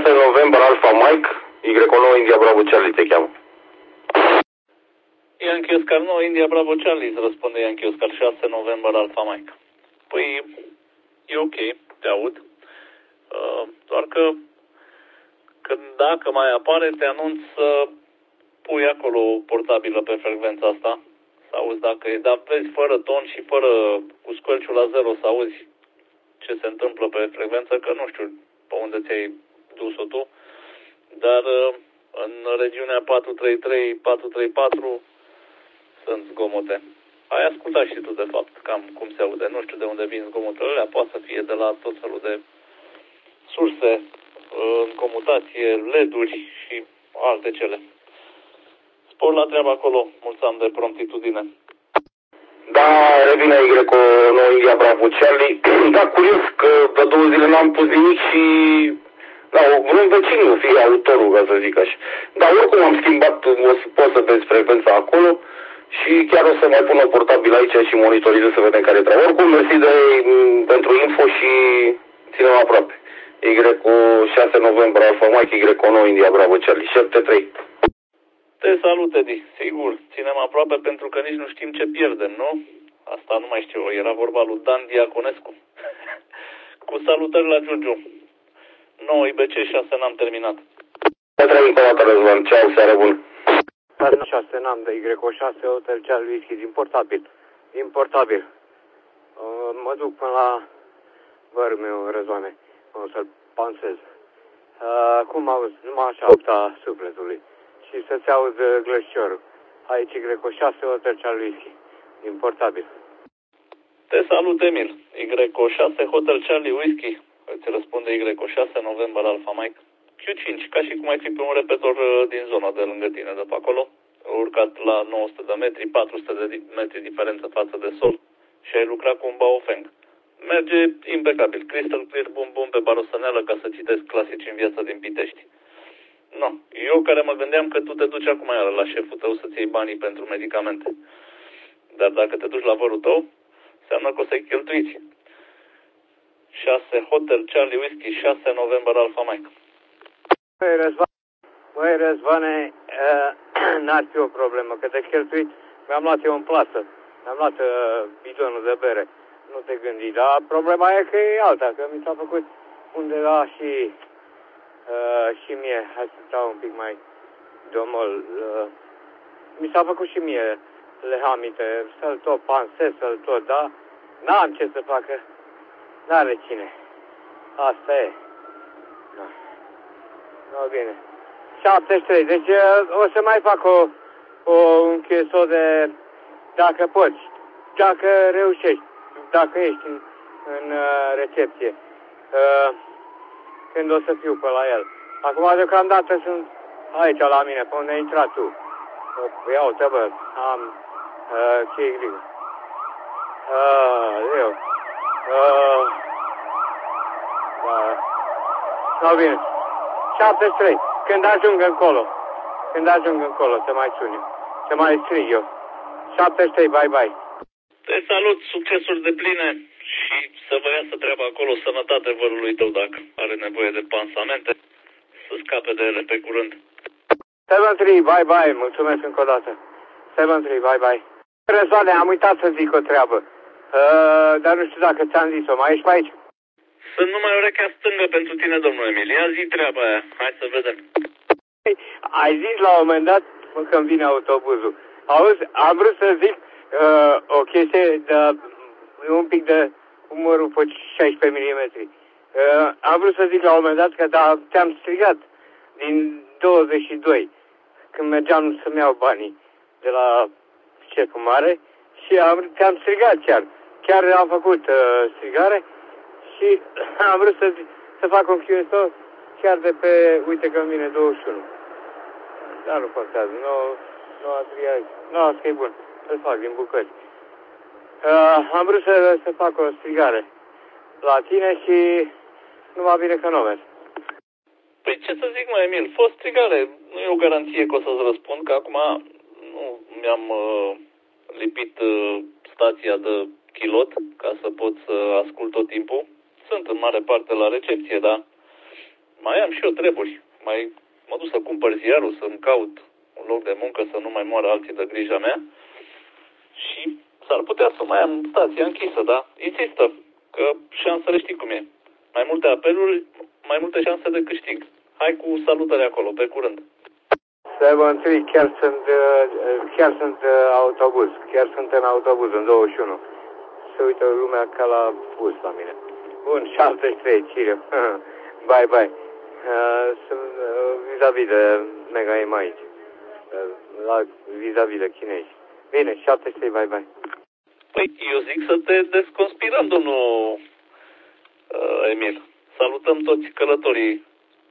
6 November Alpha Mike, Y9 India Bravo Charlie te cheamă. Yankee Oscar 9 India Bravo Charlie, îți răspunde Yankee Oscar 6 November Alpha Mike. Păi, e ok, te aud. Doar că dacă mai apare, te anunț să pui acolo o portabilă pe frecvența asta. Să auzi dacă e, dar vezi, fără ton și cu squelch-ul la zero, să auzi ce se întâmplă pe frecvență, că nu știu pe unde ți-ai dus-o tu, dar în regiunea 433, 434 sunt zgomote. Ai ascultat și tu, de fapt, cam cum se aude. Nu știu de unde vin zgomotele alea, poate să fie de la tot felul de surse în comutație, LED-uri și alte cele. Spor la treabă acolo, mulți ani de promptitudine. Da, revine Y9 India Bravo Charlie. Da, curios că de 2 zile n-am pus nimic și... Da, vreun vecin nu fie autorul, ca să zic așa. Dar oricum am schimbat, poți să vezi frecvența acolo și chiar o să mai pun o portabil aici și monitorizez să vedem care e treaba. Oricum, mersi pentru info și ținem aproape. Y6 November Alpha Mike, Y9 India Bravo Charlie, 73. Te salut, Edi. Sigur, ținem aproape pentru că nici nu știm ce pierdem, nu? Asta nu mai știu, era vorba lui Dan Diaconescu. Cu salutări la Giurgiu. 9 IBC 6 n-am terminat. Te trăim încă o dată, Răzvan. Ceau, seară bună. 6 n-am de Y6 Hotel Charlie Whisky din portabil. Din portabil. Mă duc până la vărul meu, Răzvane. O să-l pansez. Cum auzi? Numai așa opta sufletului. Și să-ți aud glășciorul. Aici Y6 Hotel Charlie Whisky. Din portabil. Te salut, Emil. Y6 Hotel Charlie Whisky. Îți răspunde Y6 November Alpha Mike. Q5, ca și cum ai fi pe un repetor din zona de lângă tine, de pe acolo. Urcat la 900 de metri, 400 de metri diferență față de sol. Și ai lucrat cu un Baofeng. Merge impecabil. Crystal clear, bum pe barosăneală, ca să citesc clasici în viața din Pitești. No, eu care mă gândeam că tu te duci acum iară la șeful tău să-ți iei banii pentru medicamente. Dar dacă te duci la vărul tău, înseamnă că o să-i cheltuiți. 6 Hotel Charlie Whisky, 6 November Alpha Mike. Băi, Răzvane, n-ar fi o problemă, că de cheltuit mi-am luat eu în plasă. Mi-am luat bidonul de bere. Nu te gândi, dar problema e că e alta, că mi s-a făcut undeva și mie, hai să stau un pic mai domol, mi s-a făcut și mie lehamite, să-l tot pansez, să-l tot, da? N-am ce să facă, n-are cine. Asta e. No, bine. 73, deci o să mai fac o încheiesă de, dacă poți, dacă reușești, dacă ești în recepție, când o să fiu pe la el. Acum, deocamdată, sunt aici la mine, pe unde ai intrat tu. Iau-te, bă, am ce e grigă. Eu. Da. No, bine. 73. Când ajung încolo, să mai sun eu. Să mai strig eu. 73, bye. Te salut, succesuri de pline și să vă iasă treaba acolo, sănătate vărului tău dacă are nevoie de pansamente, să scape de ele pe curând. 73, bye, mulțumesc încă o dată. 73, bye. Răzvane, am uitat să zic o treabă, dar nu știu dacă ți-am zis-o, mai ești pe aici? Sunt numai urechea stângă pentru tine, domnul Emil. Ia zi treaba aia, hai să vedem. Ai zis la un moment dat, că îmi vine autobuzul. Auzi, am vrut să zic o chestie de un pic de umărul pe 16 mm. Am vrut să zic la un moment dat că te-am strigat din 22 când mergeam să-mi iau banii de la șeful mare și te-am strigat chiar. Chiar am făcut strigare și am vrut să fac un QSO chiar de pe, uite că îmi vine 21. Dar nu contează, nu a triat. Nu, asta e bun, să-l fac din bucăți. Am vrut să fac o strigare la tine și nu m-a bine că nu mers. Păi ce să zic, mă, Emil, fost strigare, nu e o garanție că o să-ți răspund, că acum nu mi-am lipit stația de kilot ca să pot să ascult tot timpul. Sunt în mare parte la recepție, dar mai am și eu treburi. Mai mă duc să cumpăr ziarul, să-mi caut un loc de muncă, să nu mai moară alții de grija mea. Și s-ar putea să mai am stația închisă, da? Insistă, că șansele știi cum e. Mai multe apeluri, mai multe șanse de câștig. Hai cu salutări acolo, pe curând. 7-3, chiar sunt autobuz. Chiar sunt în autobuz, în 21. Se uită lumea ca la bus la mine. Bun, 73, Ciriu. Bye, bye. Sunt vis-a-vis de Mega M aici. Vis-a-vis de chinezi. Bine, 73, bye, bye. Păi, eu zic să te desconspirăm, domnul Emil. Salutăm toți călătorii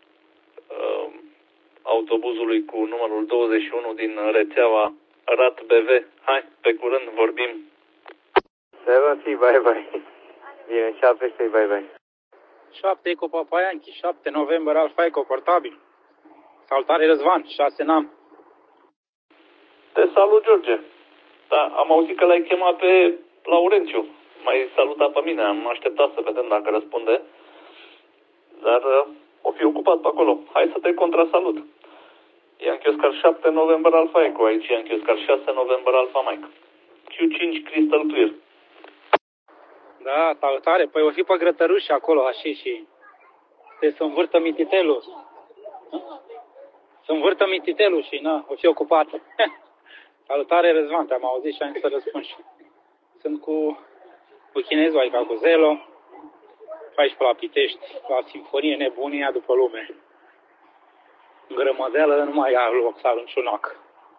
autobuzului cu numărul 21 din rețeaua RAT BV. Hai, pe curând vorbim. 7-3, bye, bye. Bine, 73, bye, bye. 7 Eco Papa Yankee, 7 November Alfa Eco portabil. Salutare Răzvan, 6 NAM. Te salut, George. Da, am auzit că l-ai chemat pe Laurențiu. M-ai salutat pe mine, am așteptat să vedem dacă răspunde. Dar o fi ocupat pe acolo. Hai să te contrasalut. Yankee Oscar 7 November Alfa Eco, aici Yankee Oscar 6 November Alfa Mike. Q5 Crystal Clear. Da, salutare. Păi o fi pe grătăruși acolo, așa și trebuie să învârtă mititelul. Să învârtă mititelul și na, o fi ocupat. Salutare Răzvan, te-am auzit și am zis să răspund și. Sunt cu chinezul, adică cu Zelo. 14 la Pitești, la Sinfonie Nebunia după lume. Grămădeală nu mai ia loc să arunci un oc.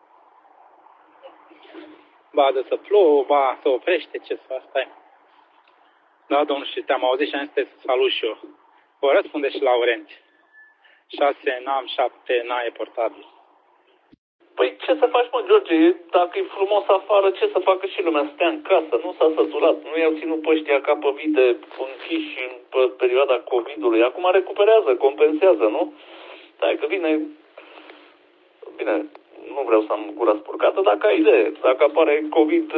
Ba de să plouă, ba să oprește, ce să faci, stai. Da, domnul, și te-am auzit și am zis să salut și eu. Vă răspunde și Laurenți. 6 NAM, 7 NAE portabil. Păi ce să faci, mă, George? Dacă e frumos afară, ce să facă și lumea? Stea în casă, nu s-a săturat, nu i-au ținut pe ăștia ca pe vite închiși în perioada COVID-ului. Acum recuperează, compensează, nu? Stai că vine, bine, nu vreau să am gura spurcată, dacă ai idee. Dacă apare COVID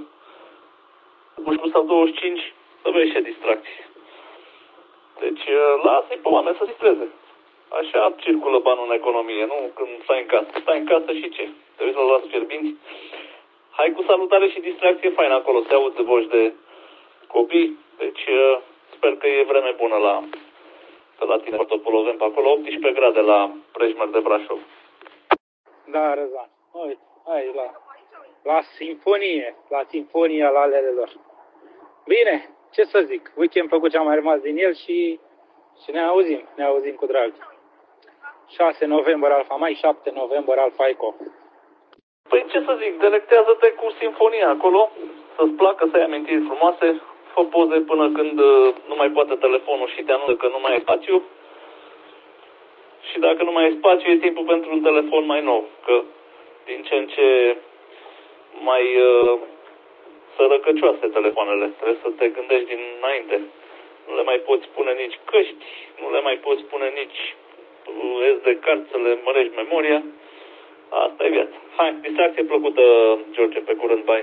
21 sau 25, să vezi ce distracții. Deci lasă-i pe oameni să distreze. Așa circulă banul în economie, nu când stai în casă. Stai în casă și ce? Te uiți la luați fierbinți? Hai cu salutare și distracție faină acolo, se aud voci de copii. Deci sper că e vreme bună pe la tine, Portopoloveni, pe acolo, 18 grade la Prejmer de Brașov. Da, Răzvan. Uite, hai la sinfonia la alelelor. Bine, ce să zic, weekend plăcut ce am mai rămas din el și ne auzim cu drag. 6 November Alfa Mike, 7 November Alfa Eco. Păi ce să zic, delectează-te cu sinfonia acolo, să-ți placă, să ai amintiri frumoase, fă poze până când nu mai poate telefonul și te anunță că nu mai ai spațiu. Și dacă nu mai ai spațiu, e timpul pentru un telefon mai nou, că din ce în ce mai sărăcăcioase telefoanele, trebuie să te gândești dinainte. Nu le mai poți pune nici căști, nu le mai poți pune nici SD card să le mărești memoria. Asta e viața. Hai, distracție plăcută, George, pe curând, bye.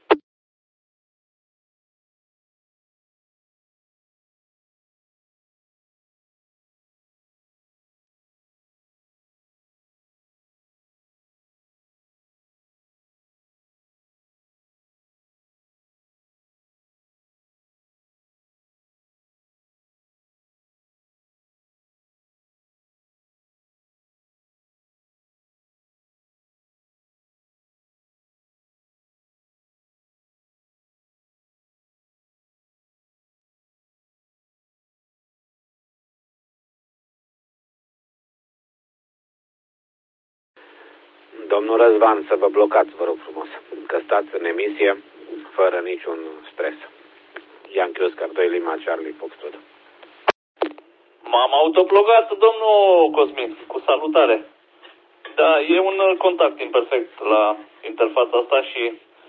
Domnul Răzvan, să vă blocați, vă rog frumos, că stați în emisie fără niciun stres. Yankee Oscar 2 Lima Charlie Foxtrot. M-am autoblogat, domnul Cosmin, cu salutare. Da, e un contact imperfect la interfața asta și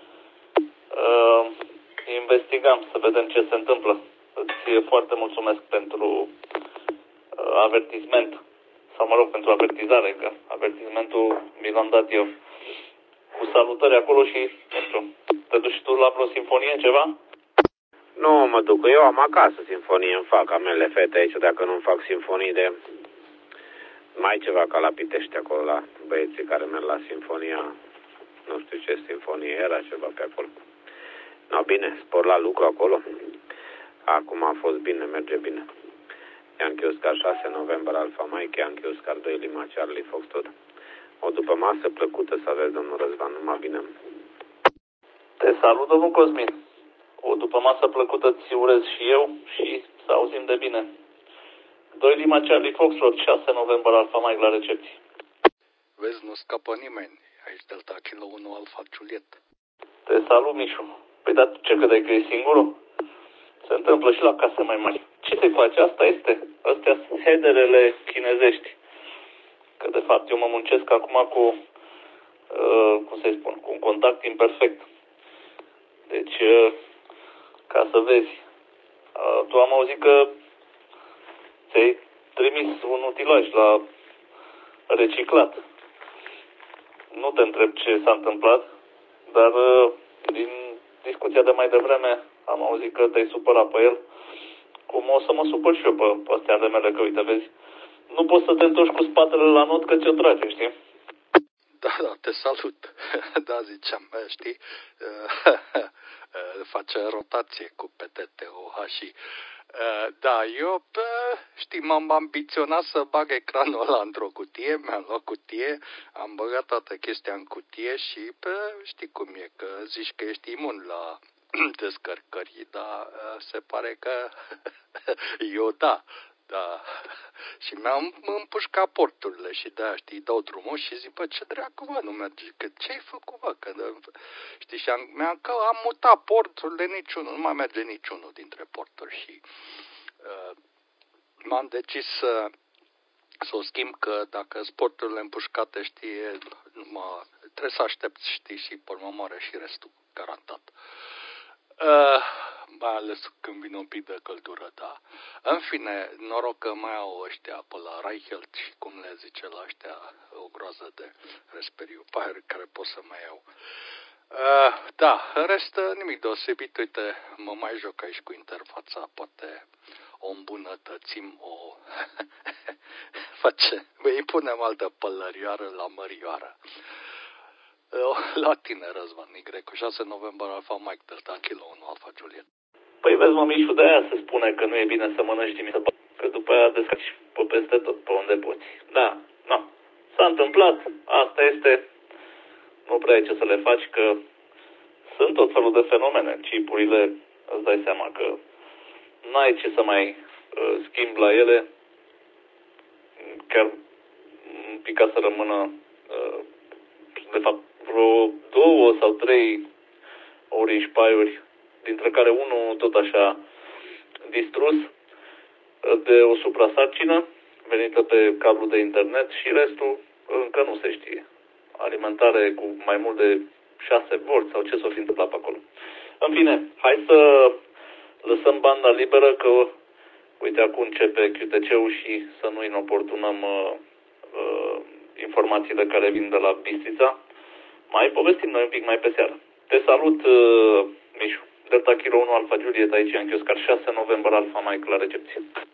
investigam să vedem ce se întâmplă. Îți foarte mulțumesc pentru avertisment. Sau mă rog, pentru avertizare, că avertismentul mi l-am dat eu. Cu salutări acolo și, nu știu, te duci tu la vreo sinfonie, ceva? Nu mă duc, eu am acasă sinfonie, îmi fac amele fete aici, dacă nu-mi fac sinfonii de Mai ceva ca la Pitești acolo, la băieții care merg la Sinfonia, nu știu ce Sinfonie era, ceva pe acolo. No, bine, spor la lucru acolo. Acum a fost bine, merge bine. Yankee Oscar 6 November Alpha Mike, Yankee Oscar 2 Lima Charlie Foxtrot. O după masă plăcută să aveți, domnul Răzvan, numai bine. Te salut, domnul Cosmin. O după masă plăcută ți urez și eu și să auzim de bine. 2 Lima Charlie Foxtrot, 6 November Alpha Mike la recepție. Vezi, nu scapă nimeni. Aici Delta Kilo 1 Alpha Juliet. Te salut, Mișu. Păi dar tu ce credeai că e singurul? Se întâmplă și la case mai mari. Ce te face? Asta este. Astea sunt headerele chinezești. Că de fapt eu mă muncesc acum cu, cum să-i spun, cu un contact imperfect. Deci, ca să vezi, tu am auzit că ți-ai trimis un utilaj la reciclat. Nu te întreb ce s-a întâmplat, dar din discuția de mai devreme am auzit că te-ai supărat pe el. Cum o să mă supăr și eu pe astea ale mele, că uite, vezi, nu poți să te întorci cu spatele la not că ți-o trage, știi? Da, te salut. Da, ziceam, știi, face rotație cu PTTOH și da, eu, știi, m-am ambiționat să bag ecranul ăla într-o cutie, mi-am luat cutie, am băgat toată chestia în cutie și, știi cum e, că zici că ești imun la descărcări, dar se pare că eu da. Și mi-am împușcat porturile și de-aia, știi, dau drumul și zic, bă, ce dracu, bă, nu merge, că ce-ai făcut, bă, că, știi, și am mutat porturile, niciunul, nu mai merge niciunul dintre porturi și m-am decis să o schimb, că dacă sporturile împușcate, știi, trebuie să aștepți, știi, și pe urmă moare și restul, garantat. Mai ales când vine un pic de căldură, da. În fine, noroc că mai au ăștia pe la Reichelt și cum le zice la ăștia, o groază de resperiu care pot să mai iau. Da, în rest nimic deosebit, uite, mă mai joc aici cu interfața, poate o îmbunătățim, îi punem altă pălărioară la mărioară. La tine, Răzvan, Y, 6 November Alpha Mike, Delta Kilo 1 Alpha Juliet. Păi vezi, mă, Mișu, de-aia se spune că nu e bine să mănânci dimineața, că după aia descarci pe peste tot, pe unde poți. Da, nu. S-a întâmplat, asta este, nu prea ai ce să le faci, că sunt tot felul de fenomene. Chipurile, îți dai seama că n-ai ce să mai schimbi la ele, chiar pica să rămână, de fapt, vreo 2 sau 3 orișpaiuri, dintre care unul tot așa distrus de o suprasarcină venită pe cablu de internet și restul încă nu se știe. Alimentare cu mai mult de 6 volți sau ce s-o fi întâmplat pe acolo. În fine, hai să lăsăm banda liberă, că uite acum începe QTC-ul și să nu inoportunăm informațiile care vin de la Bistrița. Mai povestim noi un pic mai pe seară. Te salut, Mișu. Delta Kilo 1 Alpha Juliet, aici Yankee Oscar 6 November Alpha Mike la recepție.